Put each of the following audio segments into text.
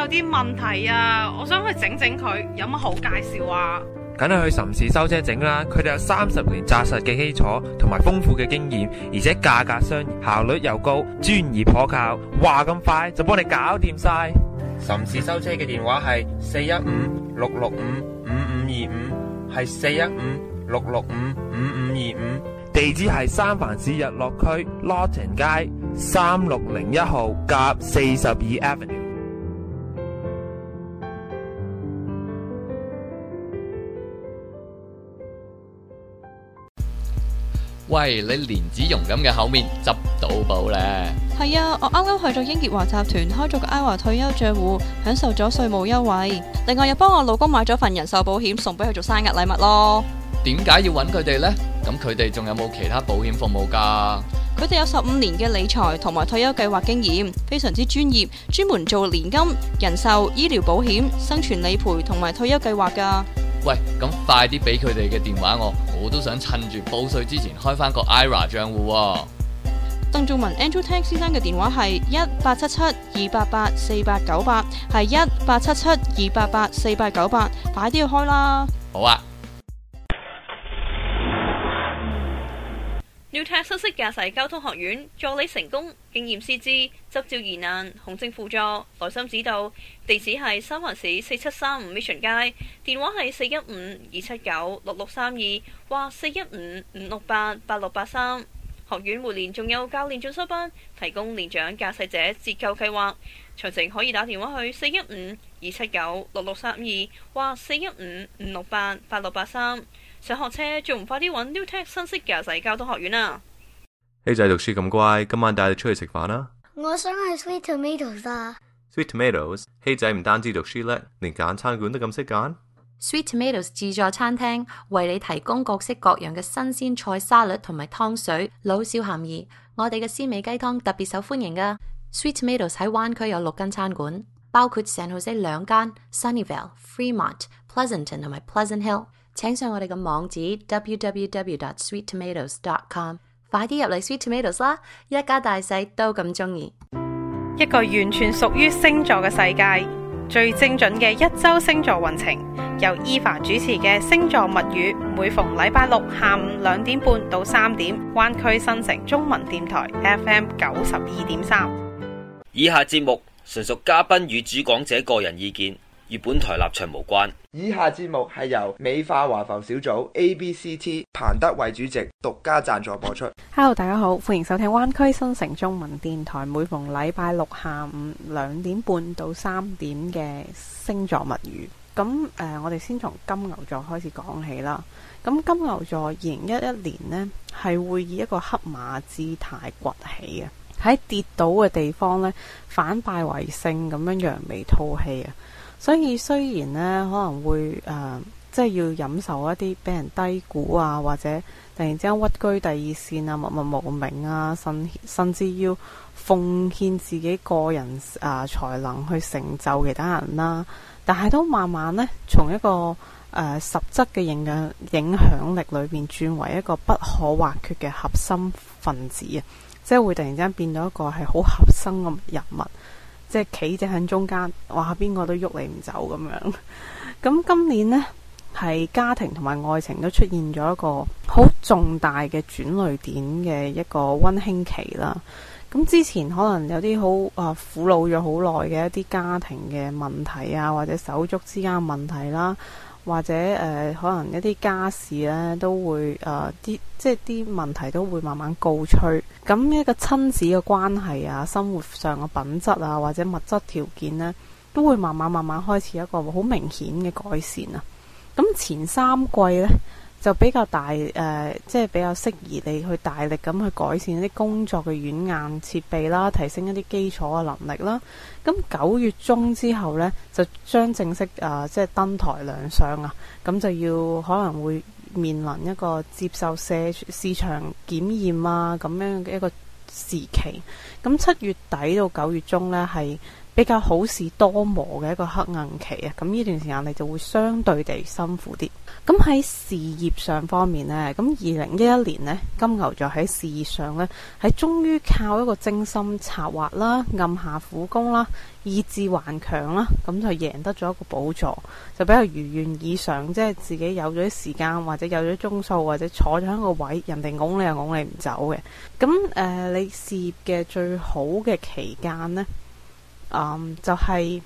有啲問題啊，我想去整整佢，有乜好介紹啊？ 梗係去岑氏修車整啦，佢哋有30年紮實嘅基礎同埋豐富嘅經驗，而且價格相宜，效率又高，專業可靠，話咁快就幫你搞掂晒。岑氏修車嘅電話係415-665-5525，係415-665-5525，地址係三藩市日落區 Lawton 街3601號夾42 Avenue。 喂，你蓮子蓉咁嘅口面執到寶咧？ 係啊，我啱啱去咗英傑華集團開咗個 IRA 退休賬戶，享受咗稅務優惠。另外又幫我老公買咗份人壽保險，送俾佢做生日禮物咯。 點解要揾佢哋呢？咁佢哋仲有冇其他保險服務㗎？ 佢哋有15年嘅理財同埋退休計劃經驗，非常之專業，專門做年金、人壽、醫療保險、生存理賠同埋退休計劃㗎。 喂，咁快啲俾佢哋嘅電話我都想趁住報稅之前開翻個 IRA 賬戶喎。 鄧仲文 Andrew Tang 先生嘅電話係1877-288-4898，係1877-288-4898，快啲去開啦！ 好啊。 Newtech 新式駕駛交通學院助你成功，經驗師資，執照疑難，行政輔助，耐心指導。地址係三藩市4735 Mission 街，電話係415-279-6632或415-568-8683。學院每年仲有教練進修班，提供年長駕駛者折扣計劃。詳情可以打電話去415-279-6632或415-568-8683。想學車仲唔快啲揾 Newtech 新式駕駛交通學院啊！ 希仔讀書咁乖，今晚帶你出去食飯啦！ 我想去 Sweet Tomatoes 啊！ Sweet Tomatoes， 希仔唔單止讀書叻，連揀餐館都咁識揀。 Sweet Tomatoes 自助餐廳為你提供各式各樣嘅新鮮菜沙律同埋湯水，老少咸宜。我哋嘅鮮味雞湯特別受歡迎㗎。Sweet Tomatoes 喺灣區有6間餐館，包括 San Jose 2間、Sunnyvale、Fremont、Pleasanton 同埋 Pleasant Hill。請上我哋嘅網址 www.sweettomatoes.com， 快啲入嚟 Sweet Tomatoes 啦！一家大細都咁鍾意。 一個完全屬於星座嘅世界，最精準嘅一周星座運程，由Eva主持嘅星座物語，每逢禮拜六下午2點半到3點，灣區新城中文電台 FM 92.3。 以下節目純屬嘉賓與主講者個人意見，與本台立場無關。 以下節目係由美化華埠小組 ABCT 彭德偉主席獨家贊助播出。 Hello， 大家好，歡迎收聽灣區新城中文電台，每逢禮拜六下午2點半到3點嘅星座物語。咁我哋先從金牛座開始講起啦。咁金牛座2011年呢係會以一個黑馬姿態崛起嘅，喺跌倒嘅地方呢反敗為勝咁樣揚眉吐氣啊！所以雖然呢可能會即係要忍受一啲俾人低估啊，或者突然之間屈居第二線啊、默默無名啊，甚至要奉獻自己個人才能去成就其他人啦，但係都慢慢呢從一個實質嘅影響力裏邊轉為一個不可或缺嘅核心分子啊！即係會突然之間變到一個係好核心嘅人物。即係企正喺中間，哇！邊個都喐你唔走咁樣。咁今年呢，係家庭同埋愛情都出現咗一個好重大嘅轉捩點嘅一個溫馨期啦。咁之前可能有啲好苦惱咗好耐嘅一啲家庭嘅問題啊，或者手足之間嘅問題啦，或者可能一啲家事咧都會即係啲問題都會慢慢告吹。咁一個親子嘅關係啊，生活上嘅品質啊，或者物質條件呢，都會慢慢開始一個好明顯嘅改善啊。咁前3季呢，就比較大即係比較適宜你去大力咁去改善一啲工作嘅軟硬設備啦，提升一啲基礎嘅能力啦。咁9月中之後呢，就將正式即係登台亮相啊。咁就要可能會面臨一個接受市場檢驗啊咁樣嘅一個時期。咁7月底到9月中呢，係比較好事多磨嘅一個黑暗期啊，咁呢段時間你就會相對地辛苦啲。咁喺事業上方面呢，咁2011年呢，金牛座喺事業上呢，係終於靠一個精心策劃啦、暗下苦功啦、意志頑強啦，咁就贏得咗一個寶座，就比較如願以償，即係自己有咗啲時間或者有咗鐘數或者坐咗喺個位，人哋拱你又拱你唔走嘅。咁你事業嘅最好嘅期間呢，就係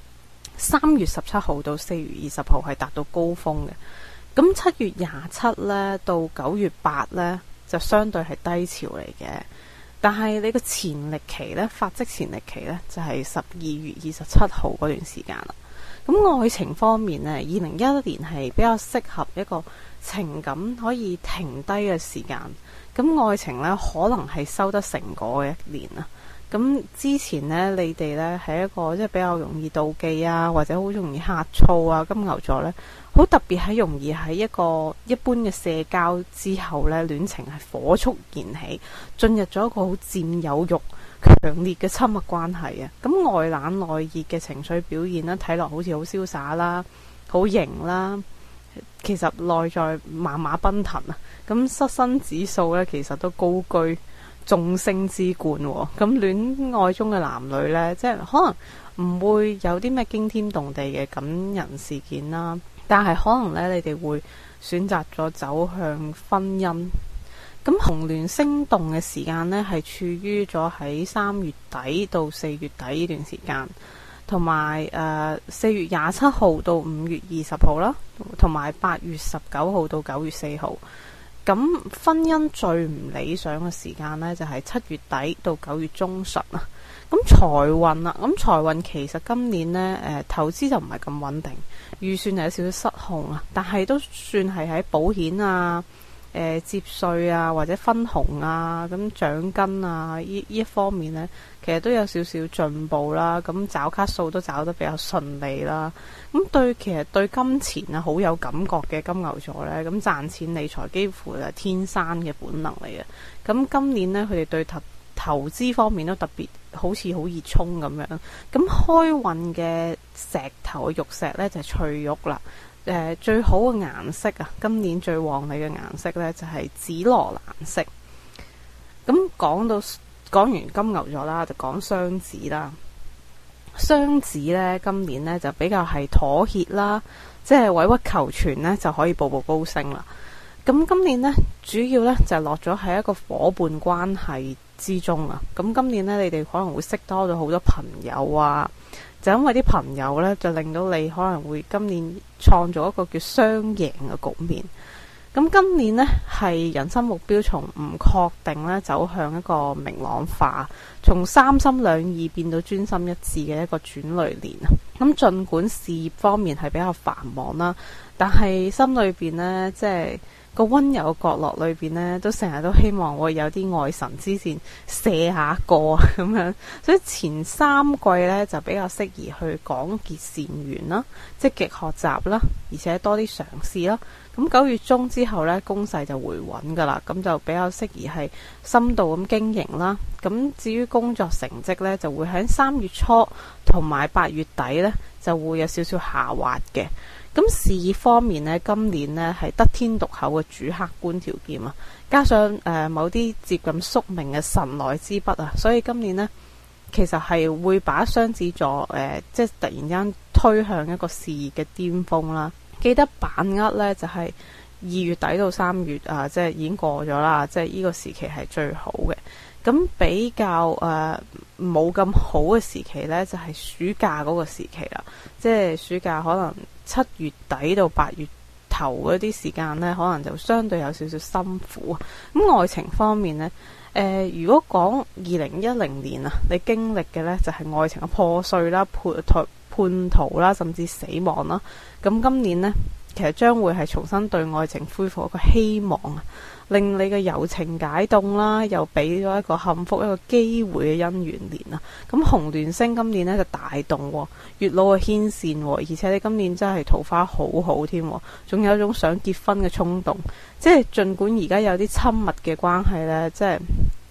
3月17號到4月20號係達到高峰嘅。咁7月27呢到9月8呢就相對係低潮嚟嘅，但係你個潛力期呢，發跡潛力期呢，就係12月27號嗰段時間啦。咁愛情方面呢，2011年係比較適合一個情感可以停低嘅時間。咁愛情呢，可能係收得成果嘅一年啦。咁之前呢，你哋呢係一個即係比較容易妒忌啊，或者好容易呷醋啊。金牛座呢，好特別係容易喺一個一般嘅社交之後呢，戀情係火速燃起，進入咗一個好佔有欲強烈嘅親密關係啊。咁外冷內熱嘅情緒表現呢，睇落好似好瀟灑啦，好型啦，其實內在馬馬奔騰啊。咁失身指數呢，其實都高居眾星之冠喎。咁戀愛中嘅男女呢，即係可能唔會有啲咩驚天動地嘅感人事件啦，但係可能呢，你哋會選擇咗走向婚姻。咁紅鸞星動嘅時間呢，係處於咗喺3月底到4月底呢段時間，同埋4月27號到5月20號啦，同埋8月19號到9月4號。咁婚姻最唔理想嘅時間呢，就係7月底到9月中旬啊。咁財運啦，咁財運其實今年呢，投資就唔係咁穩定，預算係有少少失控啊。但係都算係喺保險啊、節稅啊或者分紅啊、咁獎金啊呢一方面呢，其實都有少少進步啦。咁找卡數都找得比較順利啦。咁其實對金錢啊好有感覺嘅金牛座呢，咁賺錢理財幾乎係天生嘅本能嚟嘅。咁今年呢，佢哋對投資方面都特別好似好熱衷咁樣。咁開運嘅石頭玉石呢，就係翠玉啦。最好嘅顏色啊，今年最旺你嘅顏色呢，就係紫羅蘭色。咁講完金牛座啦，就講雙子啦。雙子呢，今年呢就比較係妥協啦，即係委屈求全呢就可以步步高升啦。咁今年呢，主要呢就落咗喺一個伙伴關係之中啊。咁今年呢，你哋可能會識多咗好多朋友啊，就因為啲朋友呢，就令到你可能會今年創造一個叫雙贏嘅局面。咁今年呢，係人生目標從唔確定呢走向一個明朗化，從三心兩意變到專心一致嘅一個轉捩年啊。咁盡管事業方面係比較繁忙啦，但係心裏邊呢，即係個溫柔角落裏邊呢，都成日都希望會有啲愛神之箭射下個咁樣。所以前3季呢，就比較適宜去廣結善緣啦，積極學習啦，而且多啲嘗試啦。咁9月中之後呢，攻勢就回穩噶啦，咁就比較適宜係深度咁經營啦。咁至於工作成績呢，就會喺3月初同埋8月底呢，就會有少少下滑嘅。咁事業方面呢，今年呢係得天獨厚嘅主客觀條件啊，加上某啲接近宿命嘅神來之筆啊，所以今年呢，其實係會把雙子座即係突然間推向一個事業嘅巔峰啦。記得把握呢，就係2月底到3月啊，即係已經過咗啦，即係呢個時期係最好嘅。咁比較冇咁好嘅時期呢，就係暑假嗰個時期啦。即係暑假可能7月底到8月頭嗰啲時間呢，可能就相對有少少辛苦。咁愛情方面呢，如果講2010年啊，你經歷嘅呢，就係愛情嘅破碎啦、叛逃啦，甚至死亡啦。咁今年呢，其實將會係重新對愛情恢復一個希望啊，令你嘅柔情解凍啦，又俾咗一個幸福一個機會嘅姻緣年啊。咁紅鸞星今年呢就大動，月老嘅牽線，而且你今年真係桃花好好添，仲有一種想結婚嘅衝動。即係盡管而家有啲親密嘅關係呢，即係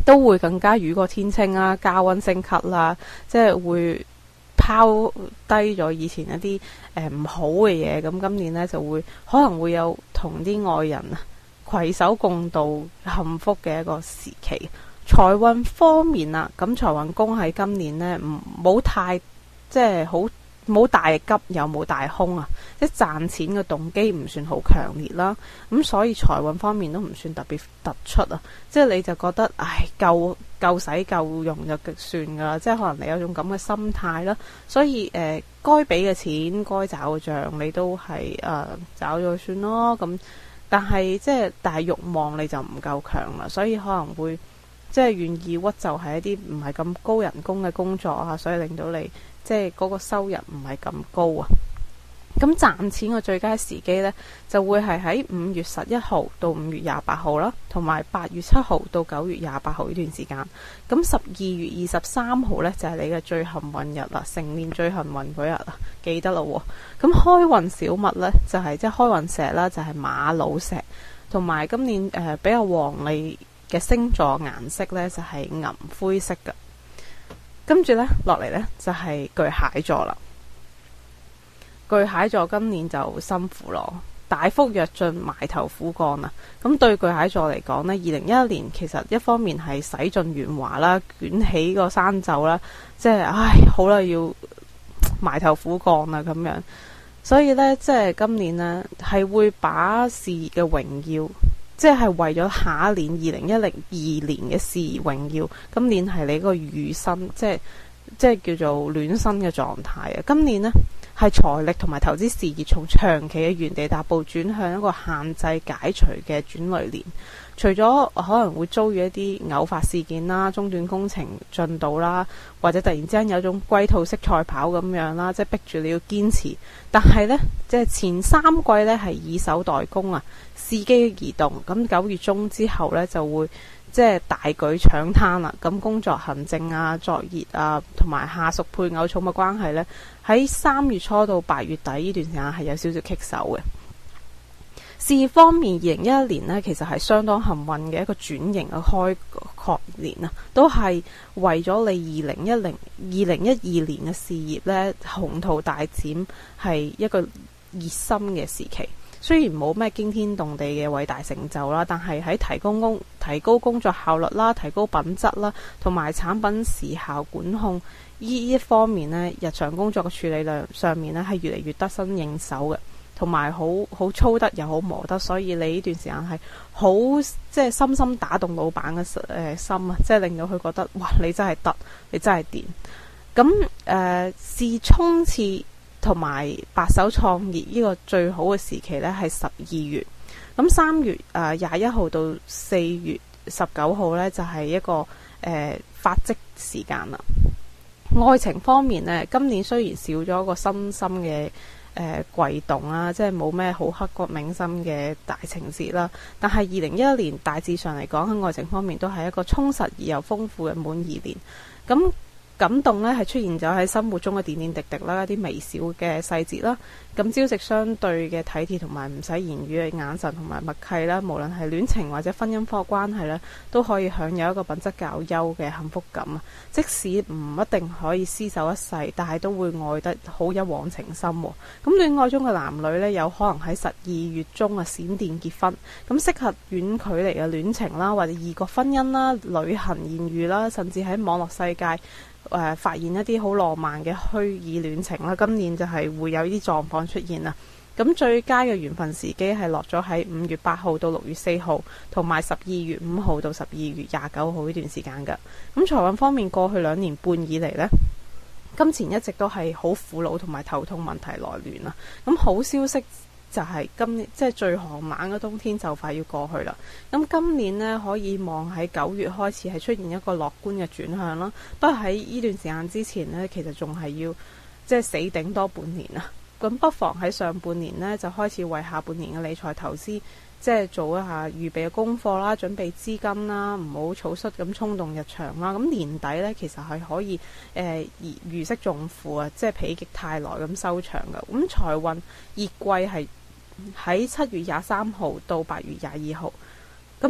都會更加雨過天晴啦，加溫升級啦，即係會拋低咗以前一啲唔好嘅嘢。咁今年呢，就會可能會有同啲愛人攜手共度幸福嘅一個時期。財運方面啦，咁財運宮喺今年呢，冇太即係好冇大急又冇大空啊，即係賺錢嘅動機唔算好強烈啦。咁所以財運方面都唔算特別突出啊，即係你就覺得唉夠使夠用就算噶啦，即係可能你有種咁嘅心態啦。所以該俾嘅錢該找嘅賬你都係找咗算咯。咁但係慾望你就唔夠強啦，所以可能會即係願意屈就係一啲唔係咁高人工嘅工作啊，所以令到你即係嗰個收入唔係咁高啊。咁賺錢嘅最佳時機呢，就會係喺5月11號到5月28號啦，同埋8月7號到9月28號呢段時間。咁12月23號呢，就係你嘅最幸運日啦，成年最幸運嗰日啦，記得啦喎。咁開運小物呢，就係即係開運石啦，就係瑪瑙石，同埋今年比較旺利嘅星座顏色呢，就係銀灰色嘅。跟住呢，落嚟呢，就係巨蟹座啦。巨蟹座今年就辛苦咯，大幅躍進，埋頭苦幹啊！咁對巨蟹座嚟講呢，2011年其實一方面係洗盡鉛華啦，捲起個衫袖啦，即係好啦，要埋頭苦幹啦咁樣。所以呢，即係今年呢，係會把事業嘅榮耀，即係為咗下一年2012年嘅事業榮耀。今年係你個餘生，即係叫做暖身嘅狀態啊！今年呢，係財力同埋投資事業從長期嘅原地踏步轉向一個限制解除嘅轉捩年。除咗可能會遭遇一啲偶發事件啦、中斷工程進度啦，或者突然之間有種龜兔式賽跑咁樣啦，即係逼住你要堅持。但係呢，即係前3季呢係以守待攻啊，伺機而動。咁9月中之後呢，就會即係大舉搶灘啦。咁工作行政啊、作業啊，同埋下屬配偶寵物關係呢，喺3月初到8月底呢段時間係有少少棘手嘅。事業方面，2011年呢，其實係相當幸運嘅一個轉型嘅開闊年啊，都係為咗你2012年嘅事業呢，宏圖大展，係一個熱心嘅時期。雖然冇咩驚天動地嘅偉大成就啦，但係喺提高工作效率啦、提高品質啦，同埋產品時效管控呢一方面呢，日常工作嘅處理量上面呢，係越嚟越得心應手嘅。同埋好操得又好磨得，所以你呢段時間係好即係深深打動老闆嘅心啊！即係令到佢覺得哇，你真係得，你真係掂。咁試衝刺同埋白手創業呢個最好嘅時期呢，係12月。咁3月21號到4月19號呢，就係一個發跡時間啦。愛情方面呢，今年雖然少咗個深深嘅悸動啦，即係冇咩好刻骨銘心嘅大情節啦，但係2011年大致上嚟講，喺愛情方面都係一個充實而又豐富嘅滿意年。咁感動呢係出現咗喺生活中嘅點點滴滴啦，一啲微小嘅細節啦。咁朝夕相對嘅體貼同埋唔使言語嘅眼神同埋默契啦，無論係戀情或者婚姻科關係呢，都可以享有一個品質較優嘅幸福感啊！即使唔一定可以廝守一世，但係都會愛得好一往情深。咁戀愛中嘅男女呢，有可能喺12月中閃電結婚，咁適合遠距離嘅戀情啦，或者異國婚姻啦、旅行豔遇啦，甚至喺網絡世界發現一啲好浪漫嘅虛擬戀情啦。今年就係會有呢啲狀況出現啦。咁最佳嘅緣分時機係落咗喺5月8號到6月4號，同埋12月5號到12月29號呢段時間㗎。咁財運方面，過去2年半以嚟呢，金錢一直都係好苦惱同埋頭痛問題來源啦。咁好消息就係今年即係最寒冷嘅冬天就快要過去啦。咁今年呢，可以望喺9月開始係出現一個樂觀嘅轉向啦。不過喺呢段時間之前呢，其實仲係要即係死頂多半年啊。咁不妨喺上半年呢，就開始為下半年嘅理財投資即係做一下預備嘅功課啦，準備資金啦，唔好草率咁衝動入場啦。咁年底呢，其實係可以如釋重負啊，即係否極泰來咁收場㗎。咁財運熱季係喺7月23號到8月22號。咁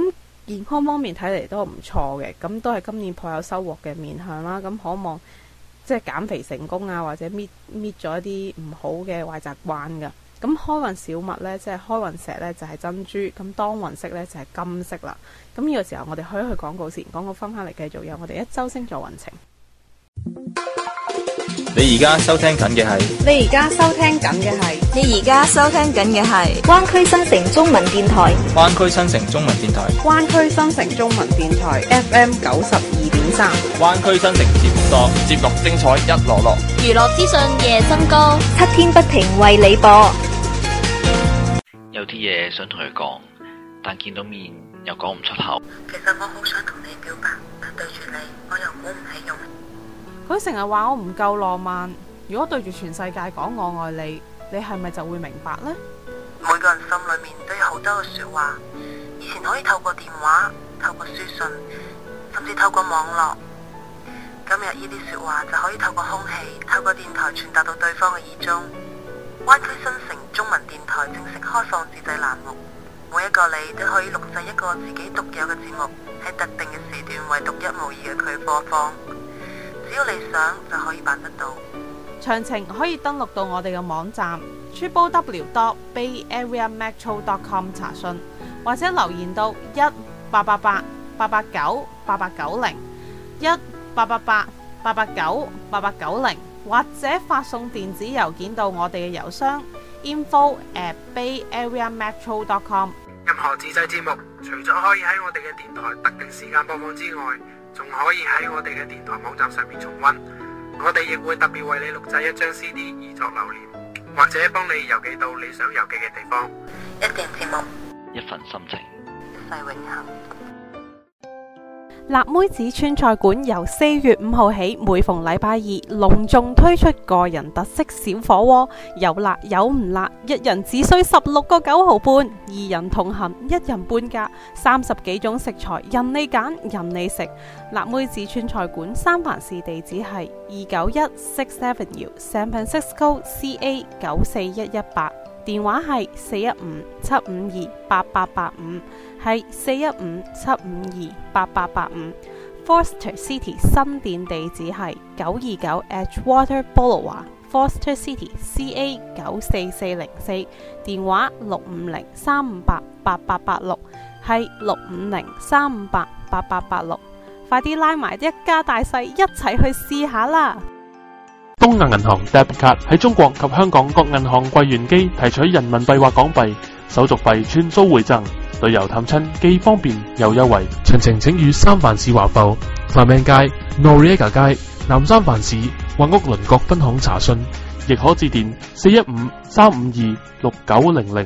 健康方面睇嚟都唔錯嘅，咁都係今年頗有收穫嘅面向啦。咁可望即係減肥成功啊，或者搣咗一啲唔好嘅壞習慣㗎。咁開運小物呢，即係開運石呢，就係珍珠，咁當運色呢，就係金色啦。咁呢個時候我哋可以去廣告先，廣告翻嚟繼續有我哋一周星座運程。 你而家收聽緊嘅係灣區新城中文電台灣區新城中文電台 FM 92.3。 灣區新城節目多，節目精彩一籮籮， 娛樂資訊夜增高，7天不停為你播。 有啲嘢想同佢講，但見到面又講唔出口。 其實我好想同你表白，但對住你我又鼓唔起勇。 佢成日話我唔夠浪漫，如果對住全世界講我愛你，你係咪就會明白呢？ 每個人心裏面都有好多嘅說話，以前可以透過電話、透過書信，甚至透過網絡。今日呢啲說話就可以透過空氣、透過電台傳達到對方嘅耳中。灣區新城中文電台正式開放自製欄目，每一個你都可以錄製一個自己獨有嘅節目，喺特定嘅時段為獨一無二嘅佢播放。只要你想就可以辦得到。 詳情可以登錄到我哋嘅網站 www.bayareametro.com 查詢，或者留言到1-888-889-8890 1-888-889-8890，或者發送電子郵件到我哋嘅郵箱 info@bayareametro.com。 任何自製節目，除咗可以喺我哋嘅電台特定時間播放之外，仲可以喺我哋嘅電台網站上面重溫。我哋亦會特別為你錄製一張 CD 以作留念，或者幫你郵寄到你想郵寄嘅地方。 一段節目， 一份心情， 一世永恆。 辣妹子川菜館由4月5號起，每逢禮拜二隆重推出個人特色小火鍋，有辣有唔辣，一人只需16個9毫半，二人同行一人半價，30幾種食材任你揀任你食。辣妹子川菜館三藩市地址係291 Sixth Avenue San Francisco CA 94118，電話係415-752-8885，係415-752-8885。Foster City 新店地址係929 Edgewater Boulevard Foster City CA 94404，電話650-358-8886，係650-358-8886。快啲拉埋一家大細一齊去試下啦！ 東亞銀行 Debit Card 喺中國及香港各銀行櫃員機提取人民幣或港幣，手續費全數回贈，旅遊探親既方便又優惠。詳情請與三藩市華埠、范命街、Noriega 街、南三藩市或屋鄰國分行查詢，亦可致電415-352-6900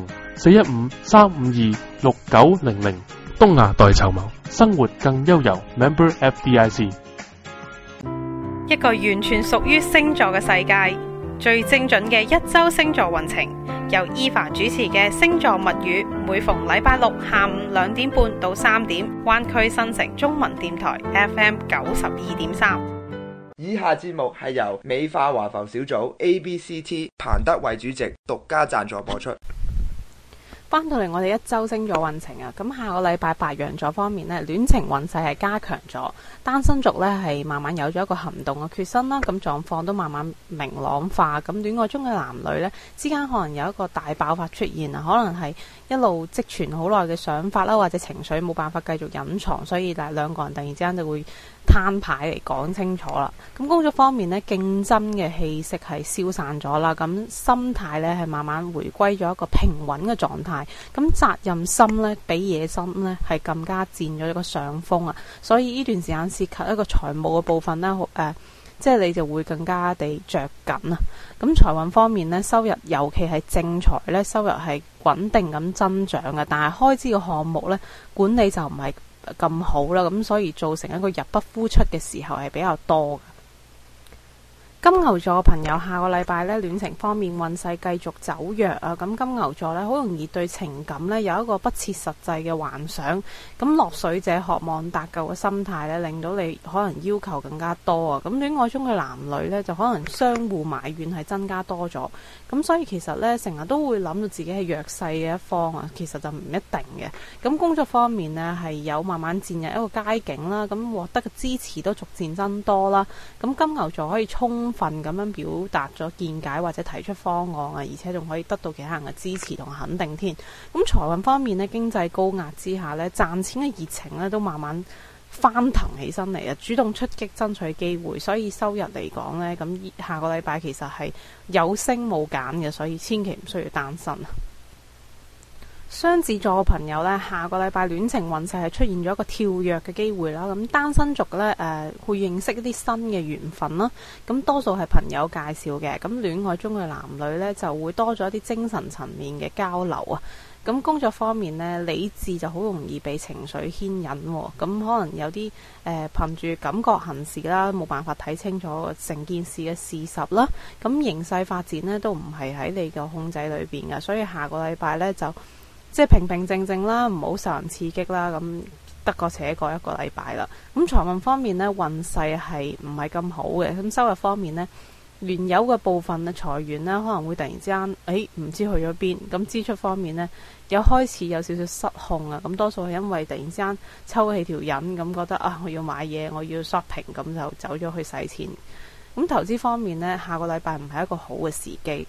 415-352-6900。東亞代籌謀，生活更悠遊。Member FDIC。 一個完全屬於星座嘅世界，最精準嘅一周星座運程，由伊凡主持嘅星座物語，每逢禮拜六下午2點半到3點，灣區新城中文電台 FM 92.3。 以下節目係由美化華埠小組 ABCT 彭德偉主席獨家贊助播出。 翻到嚟我哋一周星座運程啊，咁下個禮拜白羊座方面呢，戀情運勢係加強咗，單身族呢係慢慢有咗一個行動嘅決心啦，咁狀況都慢慢明朗化，咁戀愛中嘅男女呢之間可能有一個大爆發出現啊，可能係一路積存好耐嘅想法啦，或者情緒冇辦法繼續隱藏，所以兩個人突然之間就會攤牌嚟講清楚啦。咁工作方面呢，競爭嘅氣息係消散咗啦，咁心態呢係慢慢回歸咗一個平穩嘅狀態。咁責任心呢，比野心呢係更加佔咗一個上風啊！所以呢段時間涉及一個財務嘅部分呢，即係你就會更加地着緊啊！咁財運方面呢，收入尤其係正財呢，收入係穩定咁增長嘅，但係開支嘅項目呢，管理就唔係咁好啦，咁所以造成一個入不敷出嘅時候係比較多嘅。 金牛座嘅朋友下個禮拜咧戀情方面運勢繼續走弱啊，咁金牛座咧好容易對情感咧有一個不切實際嘅幻想，咁落水者渴望達救嘅心態咧令到你可能要求更加多啊，咁戀愛中嘅男女咧就可能相互埋怨係增加多咗，咁所以其實咧成日都會諗到自己係弱勢嘅一方啊，其實就唔一定嘅。咁工作方面呢係有慢慢漸入一個佳境啦，咁獲得嘅支持都逐漸增多啦，咁金牛座可以充分咁樣表達咗見解或者提出方案啊，而且仲可以得到其他人嘅支持同肯定添。咁財運方面呢，經濟高壓之下呢，賺錢嘅熱情呢都慢慢翻騰起身嚟啊，主動出擊爭取機會，所以收入嚟講呢，咁下個禮拜其實係有升冇減嘅，所以千祈唔需要擔心。雙子座嘅朋友呢，下個禮拜戀情運勢係出現咗一個跳躍嘅機會啦。咁單身族呢，會認識一啲新嘅緣分啦。咁多數係朋友介紹嘅。咁戀愛中嘅男女呢，就會多咗一啲精神層面嘅交流啊。咁工作方面呢，理智就好容易被情緒牽引喎。咁可能有啲憑住感覺行事啦，冇辦法睇清楚成件事嘅事實啦。咁形勢發展呢，都唔係喺你嘅控制裏邊嘅，所以下個禮拜呢，就即係平平靜靜啦，唔好受人刺激啦，咁得過且過一個禮拜啦。咁財運方面呢，運勢係唔係咁好嘅。咁收入方面呢，原有嘅部分嘅財源呢，可能會突然之間唔知去咗邊。咁支出方面呢，有開始有少少失控啊。咁多數係因為突然之間抽起條癮，咁覺得我要買嘢，我要 shopping，咁就走咗去使錢。咁投資方面呢，下個禮拜唔係一個好嘅時機。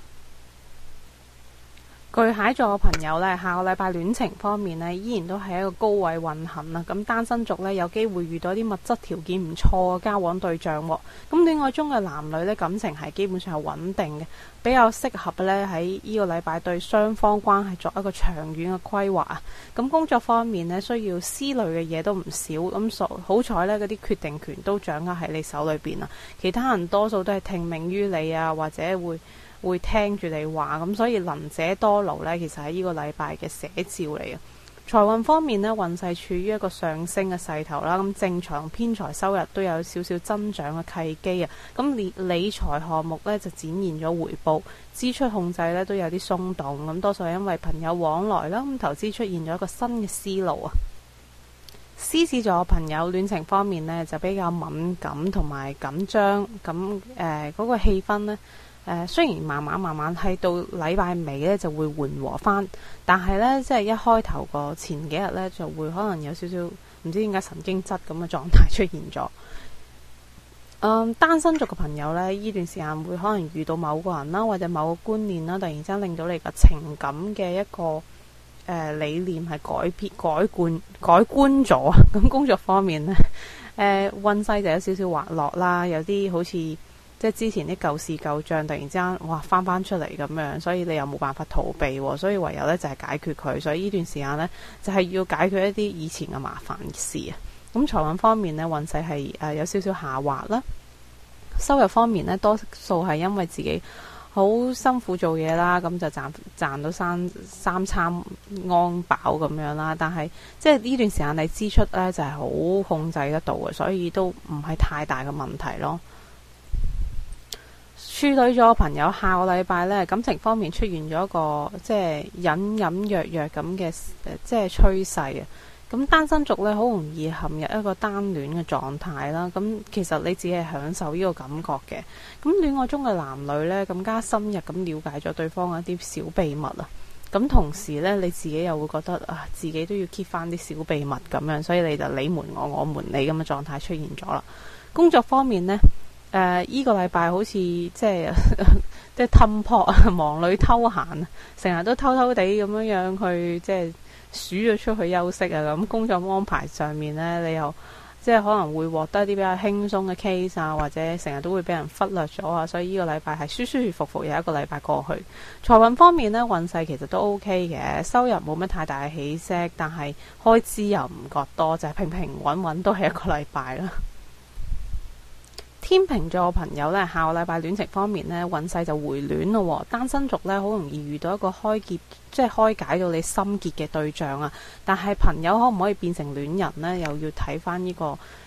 巨蟹座嘅朋友呢，下個禮拜戀情方面呢，依然都係一個高位運行啦。咁單身族呢，有機會遇到啲物質條件唔錯嘅交往對象喎。咁戀愛中嘅男女呢，感情係基本上係穩定嘅，比較適合呢喺呢個禮拜對雙方關係作一個長遠嘅規劃啊。咁工作方面呢，需要思慮嘅嘢都唔少。咁好彩呢，嗰啲決定權都掌握喺你手裏邊啊。其他人多數都係聽命於你啊，或者會聽住你話，咁所以能者多勞呢，其實係呢個禮拜嘅寫照嚟嘅。財運方面呢，運勢處於一個上升嘅勢頭啦，咁正財同偏財收入都有少少增長嘅契機啊。咁理財項目呢，就展現咗回報，支出控制呢，都有啲鬆動，咁多數係因為朋友往來啦，咁投資出現咗一個新嘅思路啊。獅子座嘅朋友戀情方面呢，就比較敏感同埋緊張，咁嗰個氣氛呢，雖然慢慢係到禮拜尾呢就會緩和翻，但係呢，即係一開頭個前幾日呢，就會可能有少少唔知點解神經質咁嘅狀態出現咗。單身族嘅朋友呢，呢段時間會可能遇到某個人啦，或者某個觀念啦，突然之間令到你個情感嘅一個理念係改觀咗。咁工作方面呢，運勢就有少少滑落啦，有啲好似即係之前啲舊事舊賬突然之間翻出嚟咁樣，所以你又冇辦法逃避，所以唯有呢就係解決佢。所以呢段時間呢，就係要解決一啲以前嘅麻煩事啊。咁財運方面呢，運勢係有少少下滑啦。收入方面呢，多數係因為自己好辛苦做嘢啦，咁就賺到三餐安飽咁樣啦。但係即係呢段時間你支出呢，就係好控制得到嘅，所以都唔係太大嘅問題咯。處女座嘅朋友下個禮拜呢，感情方面出現咗一個即係隱隱約約咁嘅即係趨勢啊。咁單身族呢，好容易陷入一個單戀嘅狀態啦。咁其實你只係享受呢個感覺嘅。咁戀愛中嘅男女呢，更加深入咁了解咗對方一啲小秘密啊。咁同時呢，你自己又會覺得自己都要 keep 翻啲小秘密咁樣，所以你就你瞞我，我瞞你咁嘅狀態出現咗啦。工作方面呢，依個禮拜好似即係氹撲啊，忙裏偷閒，成日都偷偷地咁樣去即係數咗出去休息啊。咁工作安排上面呢，你又即係可能會獲得一啲比較輕鬆嘅 case 啊，或者成日都會俾人忽略咗啊。所以呢個禮拜係舒舒服服有一個禮拜過去。財運方面呢，運勢其實都 OK 嘅，收入冇乜太大嘅起色，但係開支又唔覺多，就係平平穩穩都係一個禮拜啦。天秤座嘅朋友呢，下個禮拜戀情方面呢，運勢就回暖咯。單身族呢，好容易遇到一個開解到你心結嘅對象啊。但係朋友可唔可以變成戀人呢？又要睇翻呢個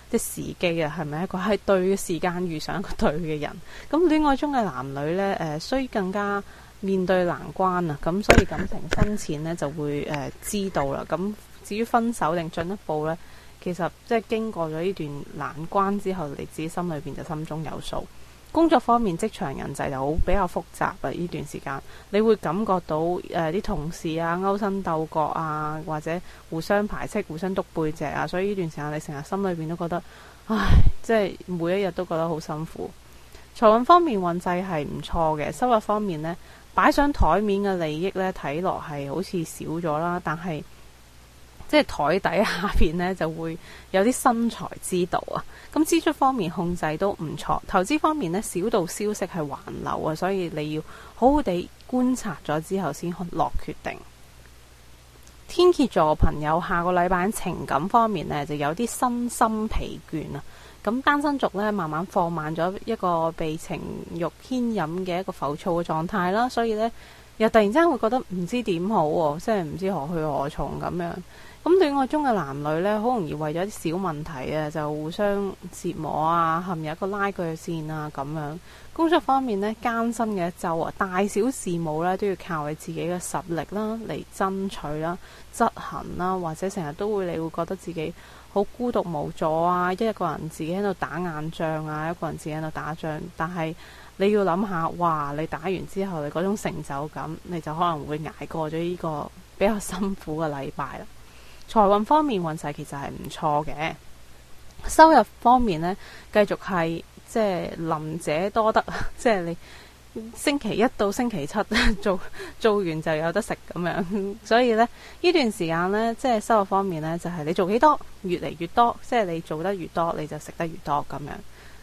即係時機啊，係咪一個喺對嘅時間遇上一個對嘅人？咁戀愛中嘅男女呢，需更加面對難關啊，咁所以感情深淺呢就會知道啦。咁至於分手定進一步呢，其實即係經過咗呢段難關之後，你自己心裏邊就心中有數。工作方面，職場人際就好比較複雜啊！呢段時間，你會感覺到啲同事啊勾心鬥角啊，或者互相排斥、互相篤背脊啊，所以呢段時間你成日心裏邊都覺得，唉，即係每一日都覺得好辛苦。財運方面運勢係唔錯嘅，收入方面呢，擺上台面嘅利益呢，睇落係好似少咗啦，但係即係台底下邊呢，就會有啲生財之道啊。咁支出方面控制都唔錯，投資方面呢，小道消息係橫流啊，所以你要好好地觀察咗之後先落決定。天蠍座朋友下個禮拜喺情感方面呢，就有啲身心疲倦啊。咁單身族呢，慢慢放慢咗一個被情慾牽引嘅一個浮躁嘅狀態啦，所以呢，又突然之間會覺得唔知點好喎，即係唔知何去何從咁樣。咁戀愛中嘅男女呢，好容易為咗啲小問題啊，就互相折磨啊，陷入一個拉鋸戰啊咁樣。工作方面呢，艱辛嘅一週啊，大小事務呢，都要靠你自己嘅實力啦嚟爭取啦、執行啦，或者成日都會你會覺得自己好孤獨無助啊，一個人自己喺度打硬仗啊，一個人自己喺度打仗，但係你要諗下，哇！你打完之後，你嗰種成就感，你就可能會捱過咗呢個比較辛苦嘅禮拜啦。財運方面運勢其實係唔錯嘅，收入方面呢，繼續係即係臨者多得，即係你星期一到星期七做完就有得食咁樣，所以呢段時間呢，即係收入方面呢，就係你做幾多越嚟越多，即係你做得越多你就食得越多咁樣。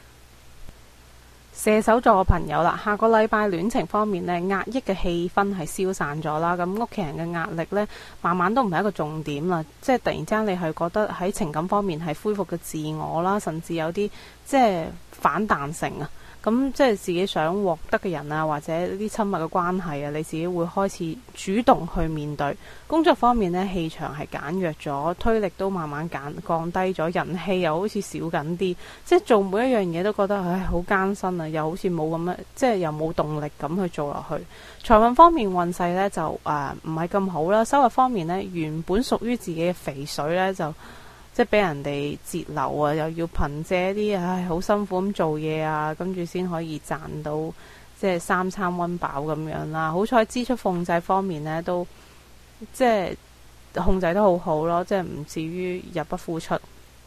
射手座嘅朋友啦，下個禮拜戀情方面呢，壓抑嘅氣氛係消散咗啦，咁屋企人嘅壓力呢，慢慢都唔係一個重點啦，即係突然之間你係覺得喺情感方面係恢復嘅自我啦，甚至有啲即係反彈性啊，咁即係自己想獲得嘅人啊，或者啲親密嘅關係啊，你自己會開始主動去面對。工作方面呢，氣場係減弱咗，推力都慢慢降低咗，人氣又好似少緊啲，即係做每一樣嘢都覺得唉好艱辛啊，又好似冇咁樣，即係又冇動力咁去做落去。財運方面運勢呢，就唔係咁好啦，收入方面呢，原本屬於自己嘅肥水呢，就即係俾人哋截流啊，又要憑借啲好辛苦咁做嘢啊，跟住先可以賺到即係三餐溫飽咁樣啦。好彩支出控制方面呢，都即係控制得好好咯，即係唔至於入不敷出。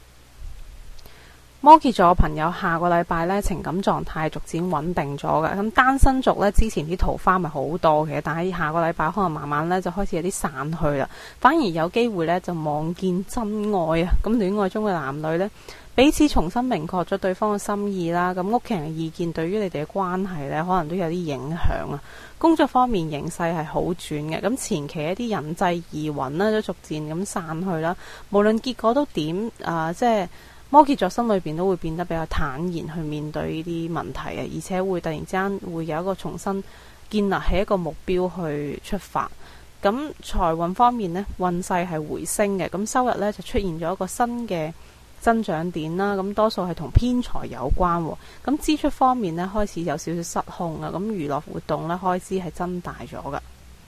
摩羯座嘅朋友下個禮拜呢，情感狀態逐漸穩定咗嘅，咁單身族呢，之前啲桃花咪好多嘅，但係下個禮拜可能慢慢呢就開始有啲散去啦，反而有機會呢就望見真愛啊！咁戀愛中嘅男女呢，彼此重新明確咗對方嘅心意啦，咁屋企人嘅意見對於你哋嘅關係呢，可能都有啲影響啊。工作方面形勢係好轉嘅，咁前期一啲人際疑雲呢，都逐漸咁散去啦，無論結果都點即係摩羯座心裏邊都會變得比較坦然去面對呢啲問題啊，而且會突然之間會有一個重新建立起一個目標去出發。咁財運方面呢，運勢係回升嘅，咁收入呢就出現咗一個新嘅增長點啦，咁多數係同偏財有關。咁支出方面呢，開始有少少失控啊，咁娛樂活動呢，開支係增大咗㗎。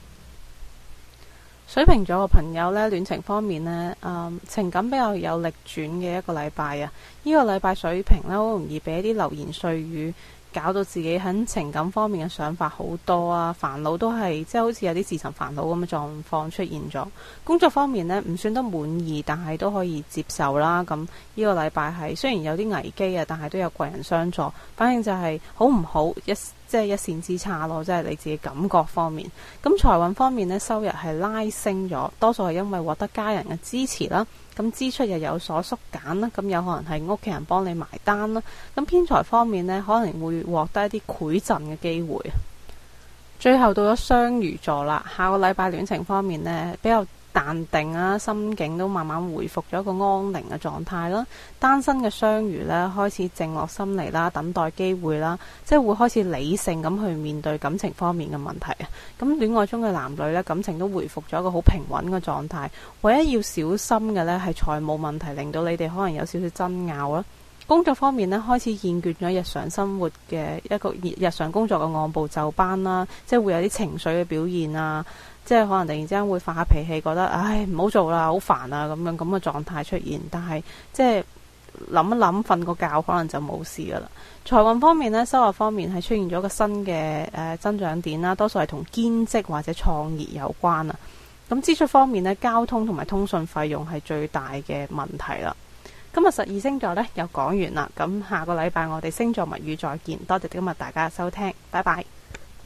水瓶座嘅朋友呢，戀情方面呢，情感比較有力轉嘅一個禮拜啊！呢個禮拜水瓶呢，好容易俾一啲流言碎語搞到自己喺情感方面嘅想法好多啊，煩惱都係即係好似有啲自尋煩惱咁嘅狀況出現咗。工作方面呢，唔算得滿意，但係都可以接受啦。咁呢個禮拜係雖然有啲危機啊，但係都有貴人相助。反正就係好唔好即係一線之差咯，即係你自己感覺方面。咁財運方面呢，收入係拉升咗，多數係因為獲得家人嘅支持啦。咁支出又有所縮減啦，咁有可能係屋企人幫你埋單啦。咁偏財方面呢，可能會獲得一啲饋贈嘅機會。最後到咗雙魚座啦，下個禮拜戀情方面呢，比較淡定啊，心境都慢慢回復咗一個安寧嘅狀態啦。單身嘅雙魚呢，開始靜落心嚟啦，等待機會啦，即係會開始理性咁去面對感情方面嘅問題啊。咁戀愛中嘅男女呢，感情都回復咗一個好平穩嘅狀態。唯一要小心嘅呢，係財務問題，令到你哋可能有少少爭拗啦。工作方面呢，開始厭倦咗日常生活嘅一個日常工作嘅按部就班啦，即係會有啲情緒嘅表現啊，即係可能突然之間會發下脾氣，覺得唉唔好做啦，好煩啊咁嘅狀態出現。但係即係諗一諗，瞓個覺可能就冇事噶啦。財運方面呢，收入方面係出現咗個新嘅增長點啦，多數係同兼職或者創業有關啊。咁支出方面呢，交通同埋通訊費用係最大嘅問題啦。今日12星座呢又講完啦，咁下個禮拜我哋星座物語再見，多謝今日大家收聽，拜拜。